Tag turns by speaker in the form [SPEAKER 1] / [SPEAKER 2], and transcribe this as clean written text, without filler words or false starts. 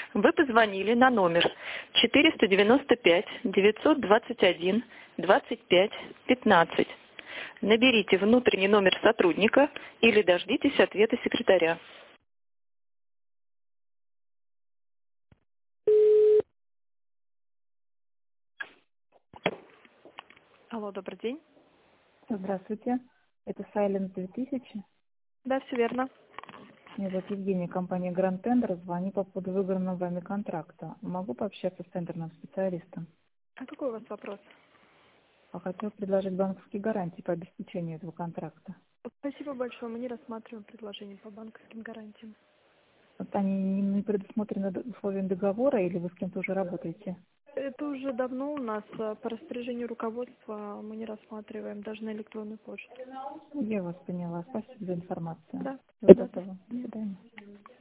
[SPEAKER 1] Вы позвонили на номер 495-921-25-15. Наберите внутренний номер сотрудника или дождитесь ответа секретаря. Алло, добрый день.
[SPEAKER 2] Здравствуйте. Это Silent 2000.
[SPEAKER 1] Да, все верно.
[SPEAKER 2] Меня зовут Евгения, компания Grand Tender. Звоню по поводу выбранного вами контракта. Могу пообщаться с тендерным специалистом?
[SPEAKER 1] А какой у вас вопрос?
[SPEAKER 2] Хотел предложить банковские гарантии по обеспечению этого контракта.
[SPEAKER 1] Спасибо большое. Мы не рассматриваем предложения по банковским гарантиям.
[SPEAKER 2] Вот они не предусмотрены условием договора или вы с кем-то уже работаете?
[SPEAKER 1] Это уже давно у нас по распоряжению руководства мы не рассматриваем даже на электронную почту.
[SPEAKER 2] Я вас поняла. Спасибо за информацию.
[SPEAKER 1] Да,
[SPEAKER 2] Всего
[SPEAKER 1] да.
[SPEAKER 2] доброго. До свидания.